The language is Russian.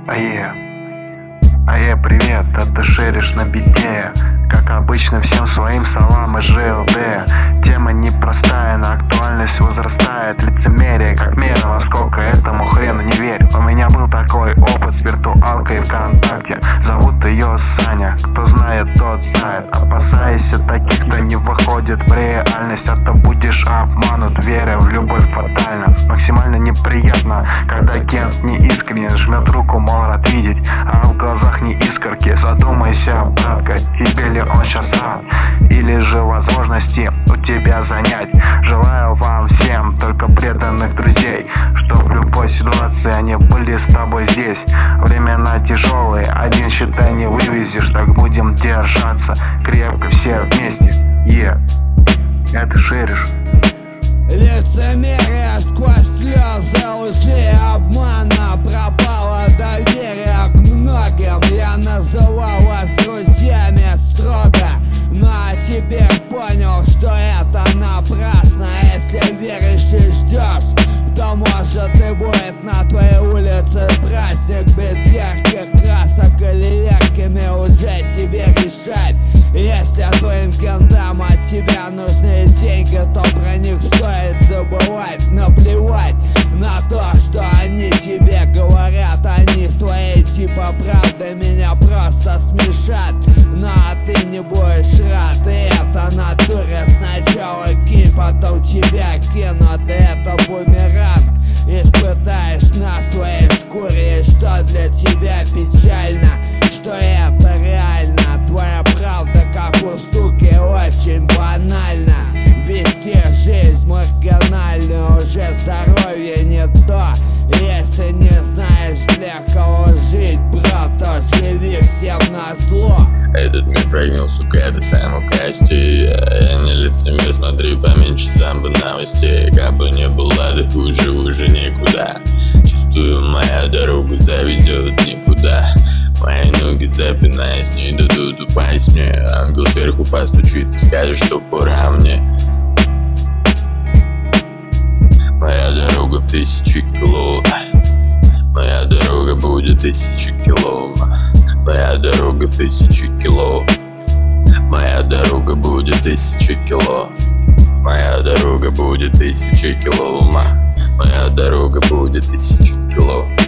Привет, это шеришь на бите. Как обычно, всем своим салам и ЖЛД. Тема непростая, но актуальность возрастает. Лицемерие как мера, насколько этому хрену не верь. У меня был такой опыт с виртуалкой ВКонтакте. Зовут ее Саня, кто знает, тот знает. Опасайся таких, кто не выходит в реальность, а то будешь обманут, веря в любовь фатально. Максимально неприятно, когда кент не искренен, жмет руку, мол, рад видеть, а в глазах не искорки. Задумайся, братка, тебе ли он сейчас рад, или же возможности у тебя занять. Желаю вам всем только преданных друзей, чтоб в любой ситуации они были с тобой здесь. Времена тяжелые, один считай не вывезешь, так будем держаться крепко все вместе. Это шеришь. Лицемерие сквозь слезы, лжи, обмана, пропало доверие к многим. Я называл вас друзьями строго, но теперь понял, что это напрасно. Если веришь и ждешь, то может и будет на твоей улице праздник без ярких красок или яркими уже тебе решать. Если твоим кентам от тебя нужны деньги, то про них стоит забывать. Наплевать на то, что они тебе говорят. Они своей типа правды меня просто смешат. Но ты не будешь рад, и это натуре. Сначала кинь, потом тебя кинут, и это бумеранг. Испытаешь на своей шкуре, что для тебя печально, что это реально. Твоя правда, как у суки, очень банально. Вести жизнь маргинальную, уже здоровье не то. Если не знаешь, для кого жить, брат, то живи всем назло. Этот мир прогнил, сука, это самокастие. Я не лицемер, смотри поменьше сам бы новостей. Как бы не было, да хуже уже никуда. Чувствую, моя дорога заведет никуда. Мои ноги запинаясь, не дадут упасть мне. Ангел сверху постучит и скажет, что пора мне. Моя дорога в 1000 кило. Моя дорога будет 1000 кило. Моя дорога в 1000 кило. Моя дорога будет 1000 кило. Моя дорога будет 1000 кило. Моя дорога будет 1000 кило.